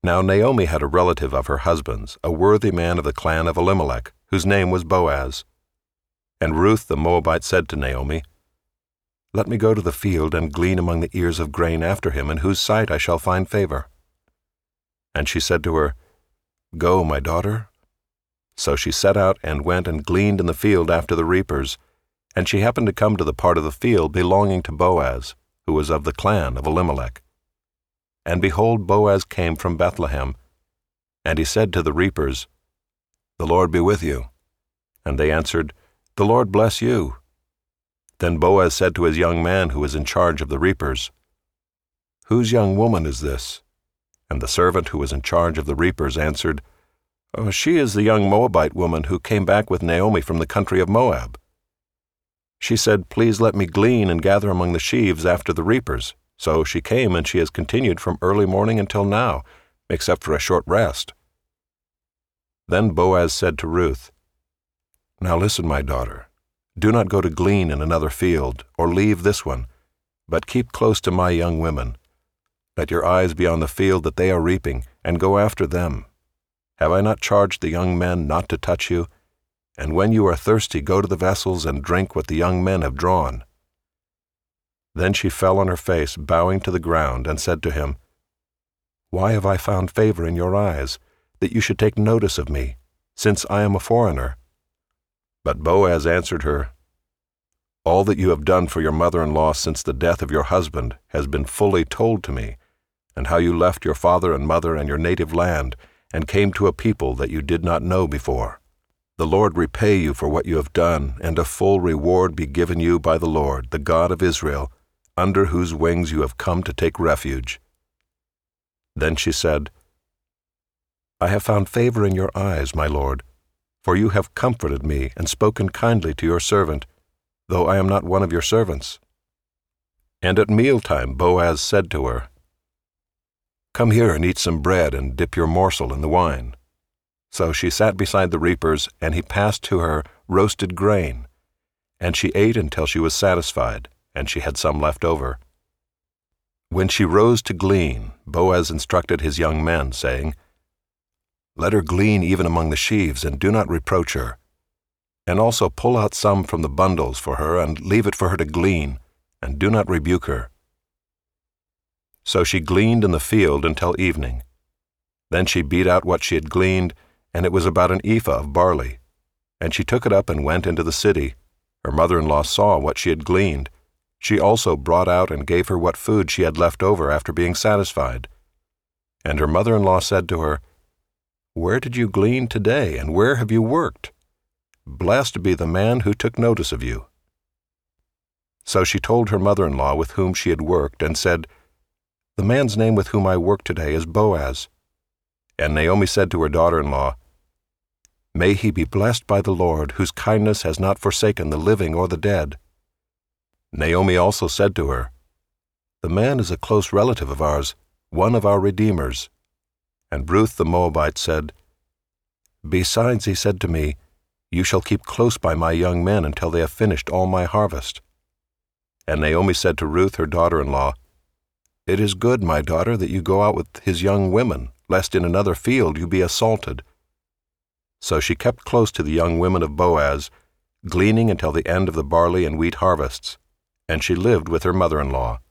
Now Naomi had a relative of her husband's, a worthy man of the clan of Elimelech, whose name was Boaz. And Ruth the Moabite said to Naomi, "Let me go to the field and glean among the ears of grain after him, in whose sight I shall find favor." And she said to her, "Go, my daughter." So she set out and went and gleaned in the field after the reapers, and she happened to come to the part of the field belonging to Boaz, who was of the clan of Elimelech. And behold, Boaz came from Bethlehem, and he said to the reapers, "The Lord be with you." And they answered, "The Lord bless you." Then Boaz said to his young man who was in charge of the reapers, "Whose young woman is this?" And the servant who was in charge of the reapers answered, "Oh, she is the young Moabite woman who came back with Naomi from the country of Moab. She said, 'Please let me glean and gather among the sheaves after the reapers.' So she came, and she has continued from early morning until now, except for a short rest." Then Boaz said to Ruth, "Now listen, my daughter. Do not go to glean in another field, or leave this one, but keep close to my young women. Let your eyes be on the field that they are reaping, and go after them. Have I not charged the young men not to touch you? And when you are thirsty, go to the vessels and drink what the young men have drawn." Then she fell on her face, bowing to the ground, and said to him, "Why have I found favor in your eyes, that you should take notice of me, since I am a foreigner?" But Boaz answered her, "All that you have done for your mother-in-law since the death of your husband has been fully told to me, and how you left your father and mother and your native land, and came to a people that you did not know before. The Lord repay you for what you have done, and a full reward be given you by the Lord, the God of Israel, under whose wings you have come to take refuge." Then she said, "I have found favor in your eyes, my lord, for you have comforted me and spoken kindly to your servant, though I am not one of your servants." And at mealtime Boaz said to her, "Come here and eat some bread and dip your morsel in the wine." So she sat beside the reapers, and he passed to her roasted grain, and she ate until she was satisfied, and she had some left over. When she rose to glean, Boaz instructed his young men, saying, "Let her glean even among the sheaves, and do not reproach her. And also pull out some from the bundles for her, and leave it for her to glean, and do not rebuke her." So she gleaned in the field until evening. Then she beat out what she had gleaned, and it was about an ephah of barley. And she took it up and went into the city. Her mother-in-law saw what she had gleaned. She also brought out and gave her what food she had left over after being satisfied. And her mother-in-law said to her, "Where did you glean today, and where have you worked? Blessed be the man who took notice of you." So she told her mother-in-law with whom she had worked, and said, "The man's name with whom I work today is Boaz." And Naomi said to her daughter-in-law, "May he be blessed by the Lord, whose kindness has not forsaken the living or the dead." Naomi also said to her, "The man is a close relative of ours, one of our redeemers." And Ruth the Moabite said, "Besides, he said to me, 'You shall keep close by my young men until they have finished all my harvest.'" And Naomi said to Ruth her daughter-in-law, "It is good, my daughter, that you go out with his young women, lest in another field you be assaulted." So she kept close to the young women of Boaz, gleaning until the end of the barley and wheat harvests, and she lived with her mother-in-law.